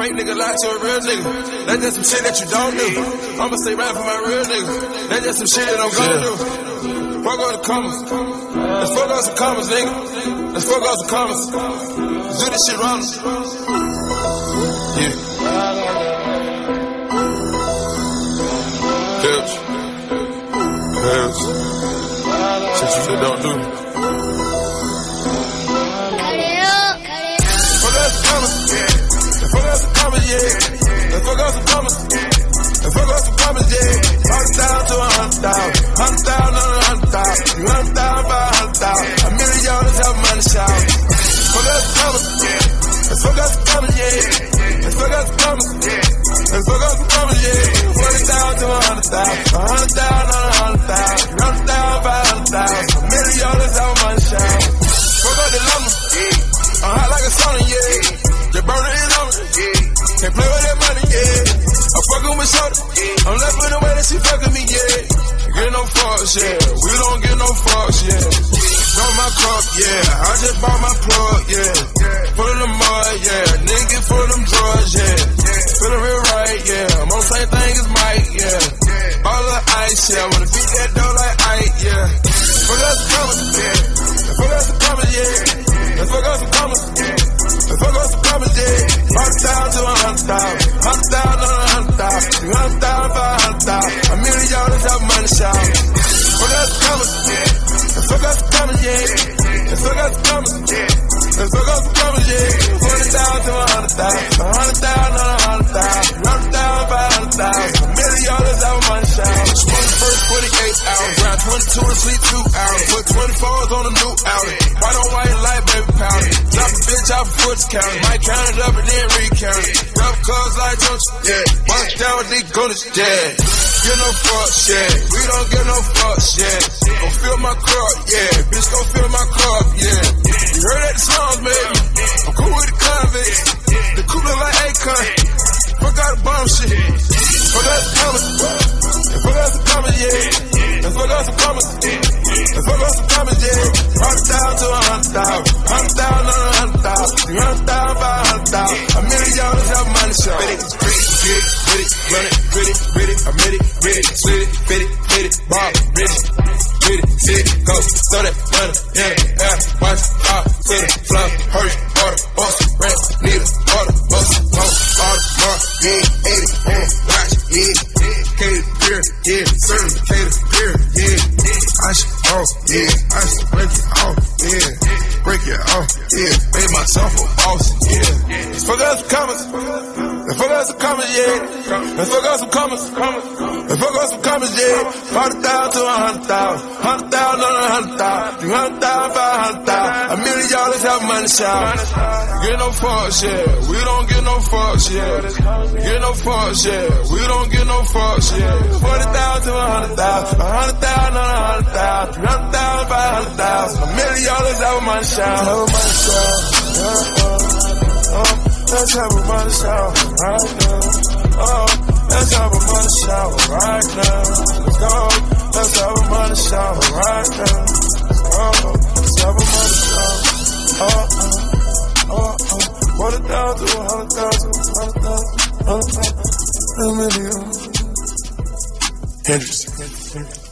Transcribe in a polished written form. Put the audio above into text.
fake nigga lie to a real nigga. That's just some shit that you don't do. I'ma stay right for my real nigga. That's just some shit that I'm gon' do. Fuck all the commas. Let's fuck out some commas, nigga. Let's fuck out some commas. Let's do this shit wrong. Yeah. Helps. Shit you just don't do. Fuck out some commas. Let's fuck out some commas, yeah. Let's fuck out some commas. Let's fuck out some commas, yeah. 100,000 to 100,000. 100,000 on 100,000. 100,000 by 100,000. $1 million have money shout. Fuck out some commas. Let's fuck out some commas, yeah. Let's fuck out some commas. Let's fuck out some commas, yeah. 40,000 to 100,000. 100,000 on 100,000. 100,000 by 100,000. $1 million have money shout. Fuck out the lumber. I'm hot like a sauna, yeah. Just burn it in on me. Can't play with that money, yeah. I'm fucking with shoulder. I'm left with the way that she fucking me, yeah. Get no fucks, yeah. We don't get no fucks, yeah. Know my cup, yeah. I just bought my plug, yeah. Full of the mud, yeah. Nigga get full of them drugs, yeah. Feeling real right, yeah. I'm on the same thing as Mike, yeah. All the ice, yeah. Wanna beat that dough like Ike, yeah. Fuck out some commas, yeah. Fuck out some commas, yeah. Let's fuck out some commas. Let's fuck out some commas, yeah. 100,000 to 100,000. 100,000 on 100,000. 100,000 by 100,000. $1 million have money shout. Fuck out some commas. Let's fuck out some commas, yeah. Let's fuck out some commas. Let's fuck out some commas, yeah. 40,000 to 100,000. 100,000 on 100,000. 100,000 by 100,000. $1 million have money shout. Spend the first 48 hours. Round 22 to sleep 2 hours. Put 24s on the new outlet. White on white light, baby powder. Drop a bitch off a foot counter. Might count it up and then recount it. Drop cars like Jones, yeah. Bust down with these gunners, yeah. Get no fucks, yeah. We don't get no fucks, yeah. Gon' fill my cup, yeah. Bitch gon' fill my cup, yeah. You heard that songs, baby. I'm cool with the convicts. The cooler like Akon. Fuck out the bomb shit. Fuck out the commas. Fuck out some commas, yeah. Let's fuck out some commas. Let's fuck out some commas, yeah. 100,000 to 100,000. 100,000 on 100,000. 100,000 by 100,000. $1 million have money show. Fit it, run it, grit it, I'm ready, slit it, fit it, bob, ready, get it, sit, go, throw that money, yeah, watch, out, to the floor, hurry, order, bust, rent, need a order, bust, order, mark, yeah, 80, watch, yeah, cater, beer, yeah, certificated, beer, yeah, I should, yeah, I should break it off, yeah, break it off, yeah, made myself a boss, yeah, let's fuck out some commas, let's fuck out some commas, yeah, let's fuck out some commas, let's fuck out some commas, yeah, 100,000 to 100,000, 100,000 on 100,000, 200,000 by 100,000, $1 million have money shout, get no fucks, yeah, we don't get no fucks, yeah, get no fucks, yeah, we don't get no fucks, yeah, 40,000 to 100,000, 100,000 on 100,000, 200,000 by 100,000, $1 million have money shout, let's have a money shower right now. Oh, let's have a money shower right now. Let's go. Let's have a money shower right now. Oh, let's have a money shower. 40,000, 100,000, 100,000, 100,000, $1 million. Hendrix.